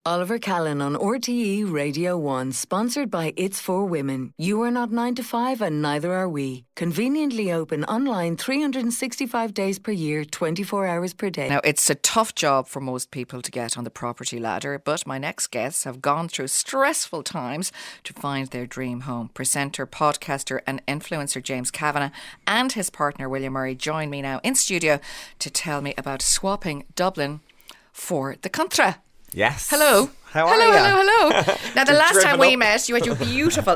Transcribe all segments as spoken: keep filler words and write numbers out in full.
Oliver Callan on R T E Radio one, sponsored by It's For Women. You are not nine to five and neither are we. Conveniently open online three hundred sixty-five days per year, twenty-four hours per day. Now, it's a tough job for most people to get on the property ladder, but my next guests have gone through stressful times to find their dream home. Presenter, podcaster and influencer James Kavanagh and his partner William Murray join me now in studio to tell me about swapping Dublin for the country. Yes. Hello. How hello, are you? hello, hello. Now, the last time we up. met, you had your beautiful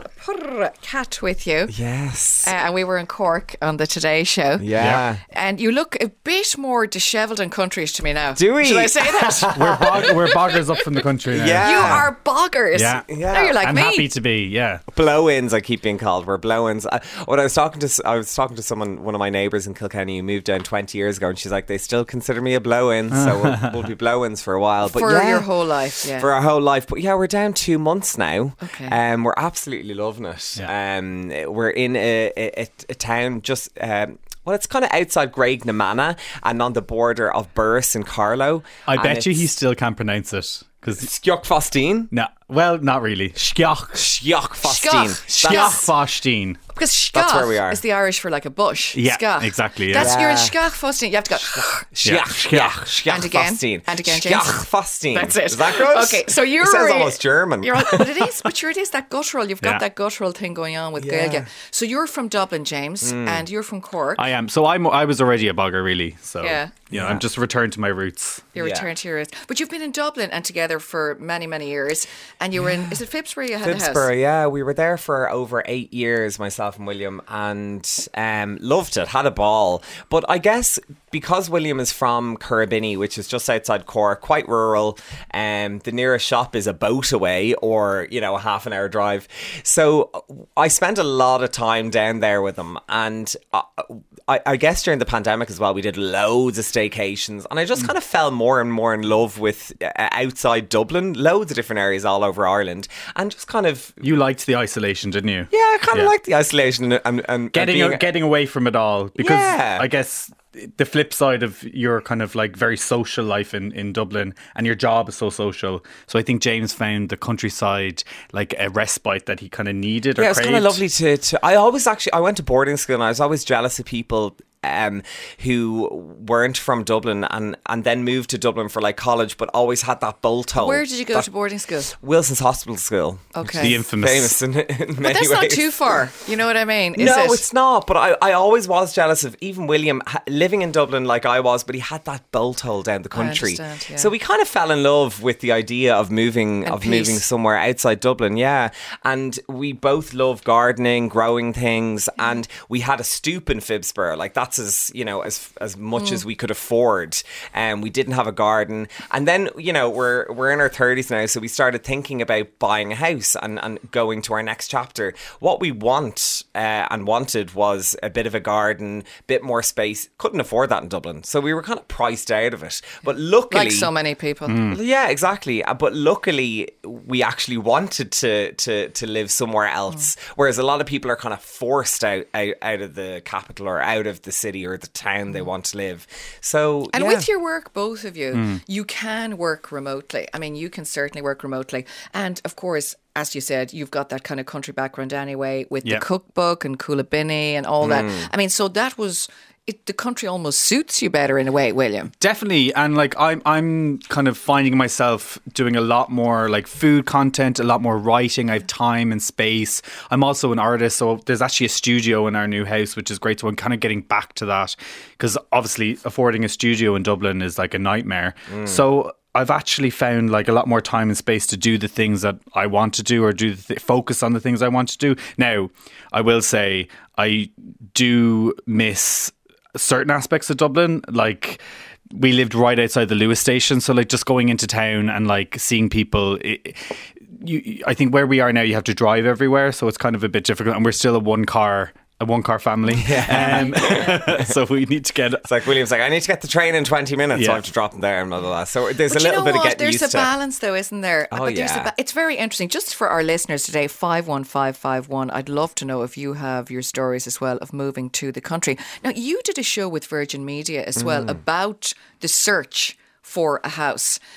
cat with you. Yes. Uh, and we were in Cork on the Today Show. Yeah. And you look a bit more dishevelled and countryish to me now. Do we? Should I say that? we're, bog- we're boggers up from the country now. Yeah. You are boggers. Yeah. Yeah. Now you're like I'm me. happy to be, yeah. Blow-ins, I keep being called. We're blow-ins. I, when I was talking to, I was talking to someone, one of my neighbours in Kilkenny, who moved down twenty years ago, and she's like, they still consider me a blow-in, so we'll, we'll be blow-ins for a while. But For yeah, your whole life, yeah. For our whole life. But yeah, we're down two months now. Okay. Um, we're absolutely loving it. Yeah. Um, we're in a, a, a town just... Um, well, it's kind of outside Graiguenamanagh and on the border of Burris and Carlow. I and bet you it's he still can't pronounce it. Cause Skjokfostine. no, well, not really. Skjoch. Skjokfostine. Skjoch. Skjochfostine. Because Skach That's where we are. is the Irish for like a bush. Yeah, Skach. exactly, yeah. That's you're in Yeah. Skach-Fostine. You have to go. Yeah. Skjok. And again. Skjokfostine. And again, James. Skjokfostine. That's it. Is that good? Okay, so you're... It sounds almost German. You're, but it is. But sure, it is that guttural. You've got Yeah. that guttural thing going on with Yeah. Gaeilge. So you're from Dublin, James, and you're from Cork. I am. So I'm, I was already a bogger, really. So, Yeah. you know, Yeah. I'm just returned to my roots. You're Yeah. returned to your roots. But you've been in Dublin and together for many, many years. And you were in, is it Phibsborough you had the house? Phibsborough, yeah. We were there for over eight years, myself and William, and um, loved it, had a ball. But I guess because William is from Currabinny, which is just outside Cork, quite rural, um, the nearest shop is a boat away or, you know, a half an hour drive. So I spent a lot of time down there with him. And I, I, I guess during the pandemic as well, we did loads of staycations. And I just kind of fell more and more in love with uh, outside Dublin, loads of different areas all over Ireland. And just kind of... You liked the isolation, didn't you? Yeah, I kind of Yeah. like the isolation and, and, and Getting being, a, getting away from it all, because Yeah. I guess the flip side of your kind of like very social life in, in Dublin, and your job is so social. So I think James found the countryside like a respite that he kind of needed or yeah, it was kind of craved. lovely to, to. I always actually I went to boarding school and I was always jealous of people um, who weren't from Dublin and, and then moved to Dublin for like college, but always had that bolt hole. Where did you go that- to boarding school? Wilson's Hospital School. Okay. The infamous. Famous in, in But many that's ways. not too far. You know what I mean? Is no, it? it's not. But I, I always was jealous of even William ha- living in Dublin like I was, but he had that bolt hole down the country. understand, yeah. So we kind of fell in love with the idea of moving And of peace. moving somewhere outside Dublin. Yeah, and we both love gardening, growing things, and we had a stoop in Phibsborough. Like that's as you know as as much Mm. as we could afford. And we didn't have a garden. And then you know we're we're in our thirties now, so we started thinking about buying a house and and going to our next chapter. What we want uh, and wanted was a bit of a garden, bit more space. Couldn't afford that in Dublin, so we were kind of priced out of it. But luckily, like so many people. yeah, exactly. Uh, But luckily, we actually wanted to to to live somewhere else. Mm. Whereas a lot of people are kind of forced out, out out of the capital or out of the city or the town they want to live. So And yeah. with your work, both of you, you can work remotely. I mean, you can certainly work remotely. And of course, as you said, you've got that kind of country background anyway with Yeah. the cookbook and Coolabinny and all that. I mean, so that was... It, the country almost suits you better in a way, William. Definitely, and like I'm, I'm kind of finding myself doing a lot more like food content, a lot more writing. I have time and space. I'm also an artist, so there's actually a studio in our new house, which is great. So I'm kind of getting back to that because obviously affording a studio in Dublin is like a nightmare. So I've actually found like a lot more time and space to do the things that I want to do or do the th- focus on the things I want to do. Now, I will say I do miss certain aspects of Dublin, like we lived right outside the Lewis station, so like just going into town and like seeing people, it, you, I think where we are now you have to drive everywhere, so it's kind of a bit difficult, and we're still a one car a one car family. Um, so we need to get... It's like William's like, I need to get the train in twenty minutes, so Yeah. I have to drop them there and blah, blah, blah. So there's But a you little know bit of what? getting There's used a to. balance, though, isn't there? Oh, but there's yeah. a ba- it's very interesting. Just for our listeners today, five one five five one, I'd love to know if you have your stories as well of moving to the country. Now, you did a show with Virgin Media as well Mm. about the search for a house. Now,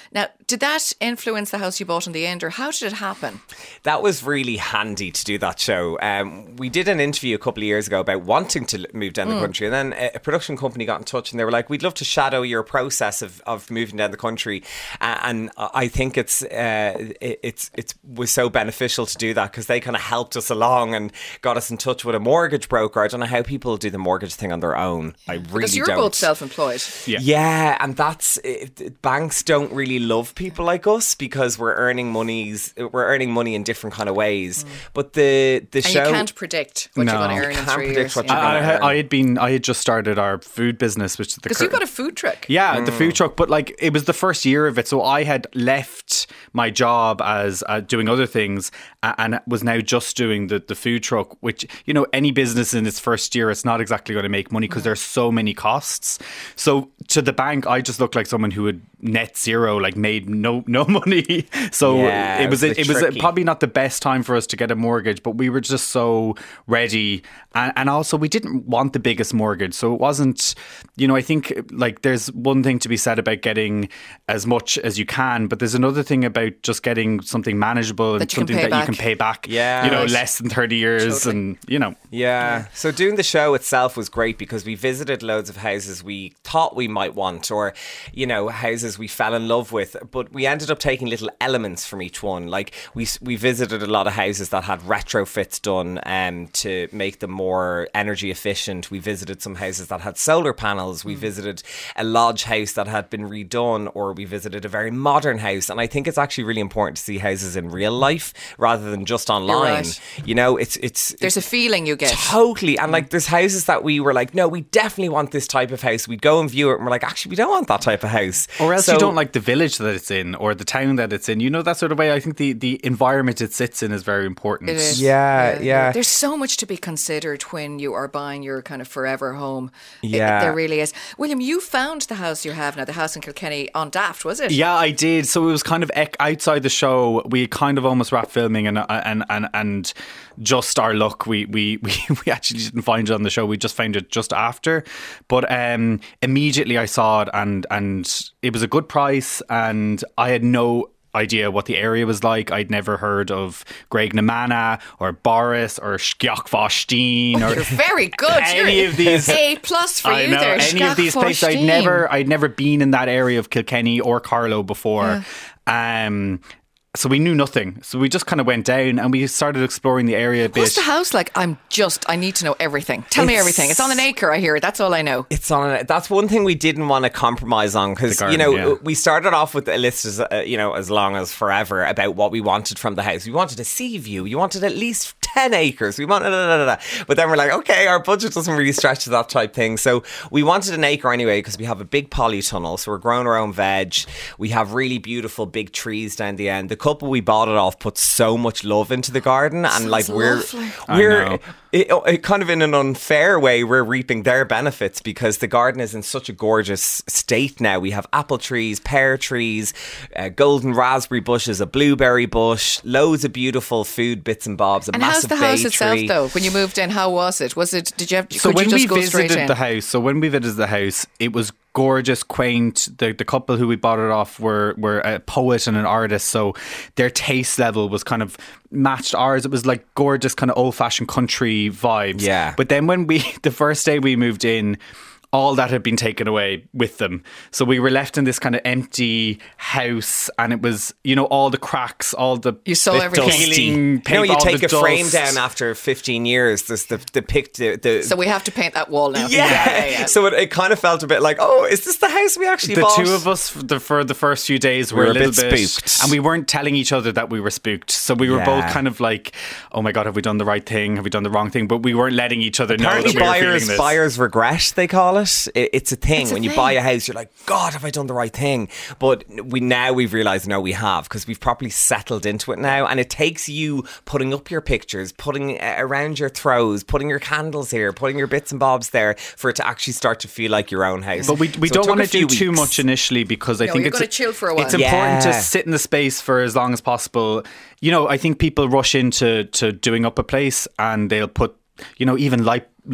did that influence the house you bought in the end, or how did it happen? That was really handy to do that show. Um, we did an interview a couple of years ago about wanting to move down mm. the country, and then a, a production company got in touch and they were like, we'd love to shadow your process of, of moving down the country. Uh, and I think it's uh, it, it's it was so beneficial to do that because they kind of helped us along and got us in touch with a mortgage broker. I don't know how people do the mortgage thing on their own. I really because you're don't. both self-employed. Yeah, yeah, and that's it, banks don't really love people like us because we're earning monies. We're earning money in different kind of ways. Mm. But the the and show you can't predict what no. you're going to earn you in can't three predict years. what yeah. you're going to I, earn. I had been. I had just started our food business, which the because you've got a food truck. Yeah, mm. the food truck. But like, it was the first year of it, so I had left my job as uh, doing other things uh, and was now just doing the the food truck. Which, you know, any business in its first year, it's not exactly going to make money because mm. there's so many costs. So to the bank, I just looked like someone who had net zero, like made no no money. So yeah, it was it was, it was probably not the best time for us to get a mortgage, but we were just so ready, and, and also we didn't want the biggest mortgage, so it wasn't, you know, I think like there's one thing to be said about getting as much as you can, but there's another thing about just getting something manageable and something that back. you can pay back, yeah, you know, right. less than thirty years, totally. and you know, yeah. So doing the show itself was great because we visited loads of houses we thought we might want, or you know, houses we fell in love with, but we ended up taking little elements from each one. Like we we visited a lot of houses that had retrofits done um, to make them more energy efficient. We visited some houses that had solar panels. We mm. visited a lodge house that had been redone, or we visited a very modern house. And I think it's actually really important to see houses in real life rather than just online. Right. You know, it's it's there's it's, a feeling you get totally. And like there's houses that we were like, no, we definitely want this type of house. We'd go and view it and we're like, actually, we don't want that type of house. Or else so, you don't like the village that it's in or the town that it's in. You know, that sort of way. I think the, the environment it sits in is very important. It is. Yeah, yeah, yeah. There's so much to be considered when you are buying your kind of forever home. Yeah. It, there really is. William, you found the house you have now, the house in Kilkenny, on Daft, was it? Yeah, I did. So it was kind of outside the show. We kind of almost wrapped filming and and and, and just our luck, we, we, we, we actually didn't find it on the show. We just found it just after. But um, immediately I saw it and, and it was a good price and I had no idea what the area was like. I'd never heard of Greg Namana or Boris or Skjok Vostin or you're very good. any you're of these A plus for I you know, there. Any of these places I'd never I'd never been in that area of Kilkenny or Carlow before. Yeah. Um So we knew nothing. So we just kind of went down and we started exploring the area a bit. What's the house like? I'm just, I need to know everything. Tell it's, me everything. It's on an acre, I hear. That's all I know. It's on an, that's one thing we didn't want to compromise on because, you know, yeah. we started off with a list, as, uh, you know, as long as forever about what we wanted from the house. We wanted a sea view. You wanted at least ten acres. We wanted, da, da, da, da. But then we're like, okay, our budget doesn't really stretch to that type thing. So we wanted an acre anyway because we have a big polytunnel. So we're growing our own veg. We have really beautiful big trees down the end. The couple we bought it off put so much love into the garden, and Sounds like we're lovely. we're it, it, kind of in an unfair way we're reaping their benefits because the garden is in such a gorgeous state now. We have apple trees, pear trees, uh, golden raspberry bushes, a blueberry bush, loads of beautiful food bits and bobs, a and massive how's the house bay itself tree. though? When you moved in, how was it? Was it? Did you have? So could when you just we go straight visited in? the house, so when we visited the house, it was gorgeous, quaint. The the couple who we bought it off were were a poet and an artist, so their taste level was kind of matched ours. It was like gorgeous, kind of old fashioned country vibes. Yeah. But then when we the first day we moved in, all that had been taken away with them. So we were left in this kind of empty house, and it was, you know, all the cracks, all the you saw everything. Peeling, you know, you take a dust. frame down after fifteen years. There's the the pic. The, the so we have to paint that wall now. Yeah. yeah, yeah. So it, it kind of felt a bit like, oh, is this the house we actually the bought? The two of us, the, for the first few days, were, we were a little bit, bit spooked, and we weren't telling each other that we were spooked. So we were yeah. both kind of like, oh my god, have we done the right thing? Have we done the wrong thing? But we weren't letting each other Apparently know that we buyers, were feeling this. Buyers regret, they call it. it it's a thing. It's when a you thing. buy a house, you're like, God, have I done the right thing? But we now we've realised, no, we have, because we've properly settled into it now. And it takes you putting up your pictures, putting uh, around your throws, putting your candles here, putting your bits and bobs there for it to actually start to feel like your own house. But we, we so don't want to do weeks. too much initially because I no, think you're it's, going to chill for a while. It's important yeah. to sit in the space for as long as possible. You know, I think people rush into to doing up a place and they'll put, you know, even light light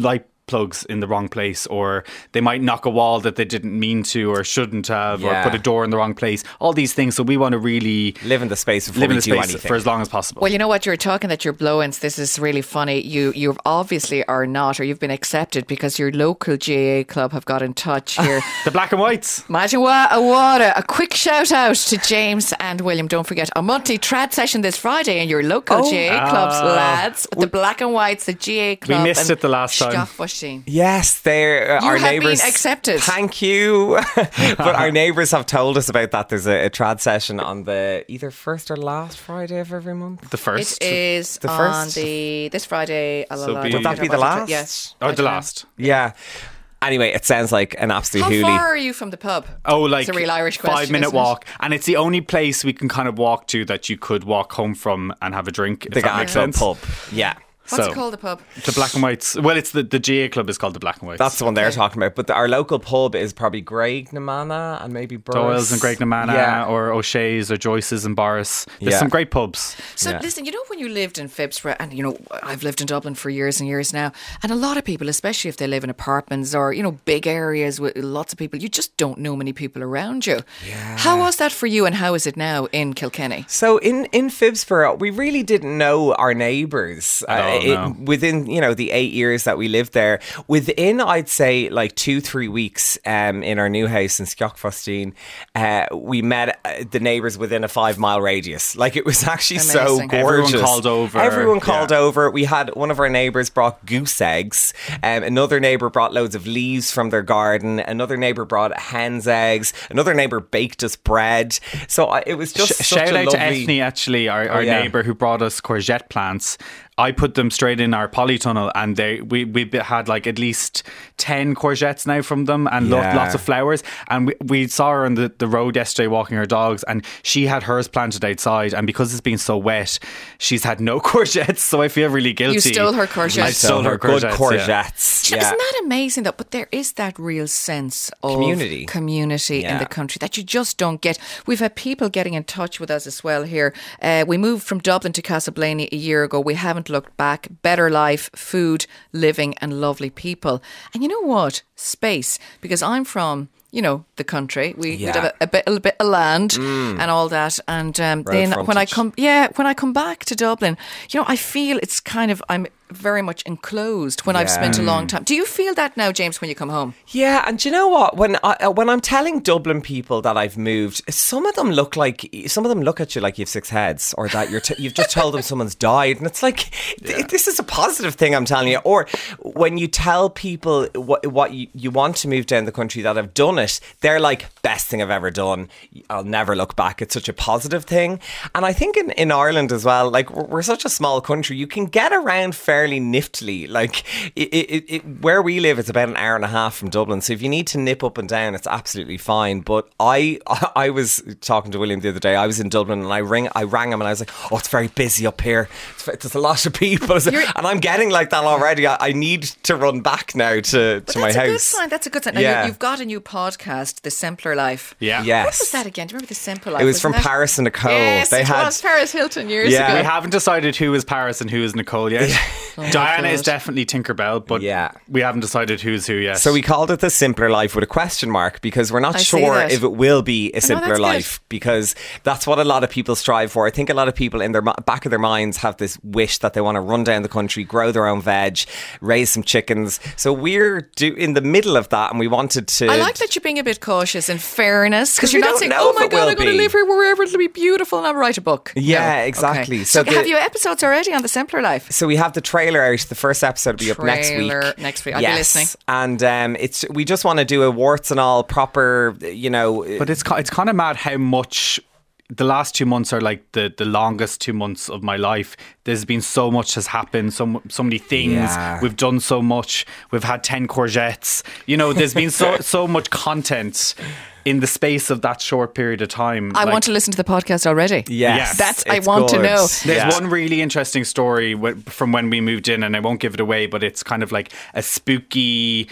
plugs in the wrong place, or they might knock a wall that they didn't mean to or shouldn't have, Yeah. or put a door in the wrong place. All these things. So we want to really Live in the space before live in we the do space anything. for as long as possible. Well, you know what, you're talking that you're blow-ins. This is really funny. You you obviously are not, or you've been accepted because your local G A A club have got in touch here. The Black and Whites. Imagine what a water. A quick shout out to James and William. Don't forget a monthly trad session this Friday in your local Oh. G A A clubs, Ah. lads. The Black and Whites, the G A A club. missed and it the last time. Scoffwashing. Yes, they're uh, You our have neighbours. been accepted. Thank you. But our neighbours have told us about that. There's a, a trad session on the either first or last Friday of every month. The first. It is The on first? the this Friday. I'll So allow be- you Would that to be the watch it. last? Yes. Or I the don't know. last. Yeah. Anyway, it sounds like an absolute How hoolie. far are you from the pub? Uh, Oh, like it's a real Irish question. five minute isn't it? walk, and it's the only place we can kind of walk to that you could walk home from and have a drink. If The that makes Gang Club sense. pub. Yeah. What's So- it called, the pub? The Black and Whites. Well, it's the the G A A club is called the Black and Whites. That's the one they're Okay. talking about. But the, our local pub is probably Graignamanagh and maybe Burris. Doyle's and Graignamanagh, Yeah. or O'Shea's or Joyce's and Boris. There's Yeah. some great pubs. So Yeah. listen, you know when you lived in Phibsborough, and you know I've lived in Dublin for years and years now, and a lot of people, especially if they live in apartments or you know big areas with lots of people, you just don't know many people around you. Yeah. How was that for you, and how is it now in Kilkenny? So in, in Phibsborough, we really didn't know our neighbours uh, all, it- no. within, you know, the eight years that we lived there. Within, I'd say, like two, three weeks um, in our new house in Skjockfostine, uh, we met uh, the neighbours within a five mile radius. Like, it was actually so Amazing. gorgeous. Everyone called over. Everyone called Yeah. over. We had one of our neighbours brought goose eggs. Um, another neighbour brought loads of leaves from their garden. Another neighbour brought hen's eggs. Another neighbour baked us bread. So uh, it was just Sh- such shout a out to lovely... Ethne, actually, our, our yeah. neighbour who brought us courgette plants. I put them straight in our polytunnel, and they we we had like at least ten courgettes now from them, and lo- Yeah. lots of flowers. And we, we saw her on the, the road yesterday walking her dogs, and she had hers planted outside. And because it's been so wet, she's had no courgettes. So I feel really guilty. You stole her courgettes. I stole her good courgettes. yeah. courgettes. Isn't Yeah. that amazing though? But there is that real sense of Community. community in Yeah. the country that you just don't get. We've had people getting in touch with us as well here. Uh, we moved from Dublin to Castleblaney a year ago. We haven't looked back. Better life, food, living, and lovely people. And you know what? Space. Because I'm from, you know, the country. We Yeah. we'd have a, a, bit, a little bit of land and all that. And um, Road then when I frontage. come, yeah, when I come back to Dublin, you know, I feel it's kind of I'm very much enclosed when I've Yeah. spent a long time. Do you feel that now, James, when you come home? Yeah, and do you know what? When I uh, when I'm telling Dublin people that I've moved, some of them look like some of them look at you like you've six heads, or that you're t- you've just told them someone's died, and it's like th- this is a positive thing I'm telling you. Or when you tell people what what you, you want to move down the country that have done it, they're like, best thing I've ever done. I'll never look back. It's such a positive thing, and I think in, in Ireland as well, like we're, we're such a small country, you can get around fairly niftily. Like it, it, it, where we live, it's about an hour and a half from Dublin. So if you need to nip up and down, it's absolutely fine. But I, I was talking to William the other day. I was in Dublin, and I ring, I rang him, and I was like, "Oh, it's very busy up here. It's, there's a lot of people," and I'm getting like that already. I, I need to run back now to, But to my that's a good house. sign. That's a good sign. Now, Yeah. you, you've got a new podcast, The Simpler Life. Yeah. Yes. What was that again? Do you remember The Simple Life? It was Wasn't from that- Paris and Nicole. Yes, They it had was Paris Hilton years Yeah. ago. We haven't decided who is Paris and who is Nicole yet. Diana God. is definitely Tinkerbell, but Yeah. we haven't decided who's who yet. So we called it The Simpler Life with a question mark, because we're not I see sure that. if it will be a simpler that's good. life, because that's what a lot of people strive for. I think a lot of people in their mi- back of their minds have this wish that they want to run down the country, grow their own veg, raise some chickens. So we're do- in the middle of that, and we wanted to... I like that you're being a bit cautious in fairness, because 'Cause you're we not don't saying, know "Oh if my it god, will I'm going to be." live here wherever it'll be beautiful and I'll write a book." Yeah, No. exactly. Okay. So So, the- have you episodes already on The Simpler Life? So we have the trailer out. The first episode will be up next week. Trailer next week. I'll be yes. listening. And um, it's we just want to do a warts and all proper, you know. But it's ki- it's kind of mad how much the last two months are like the, the longest two months of my life. There's been so much has happened, so so many things. Yeah. We've done so much. We've had ten courgettes. You know, there's been so so much content in the space of that short period of time. I Like, want to listen to the podcast already. Yes, That's- I it's want to good. know. There's Yeah. one really interesting story w- from when we moved in, and I won't give it away, but it's kind of like a spooky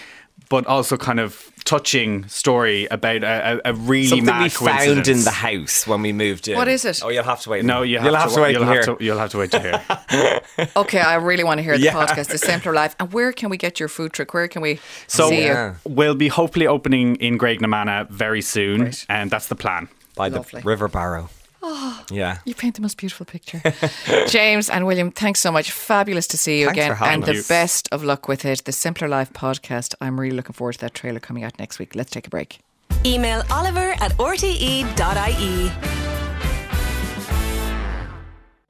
but also kind of touching story about a, a really Something mad we coincidence. found in the house when we moved in. What is it? Oh, you'll have to wait. No, you have, you'll to, have to wait. You'll and have hear. to. You'll have to wait to hear. Okay, I really want to hear the Yeah. podcast, The Simpler Life. And where can we get your food truck? Where can we So see Yeah. you? we'll be hopefully opening in Graignamanagh very soon, Great. and that's the plan. By Lovely. the River Barrow. Yeah. You paint the most beautiful picture. James and William, thanks so much. Fabulous to see you Thanks again. for having And the us. best of luck with it. The Simpler Life podcast. I'm really looking forward to that trailer coming out next week. Let's take a break. Email Oliver at r t e dot i e.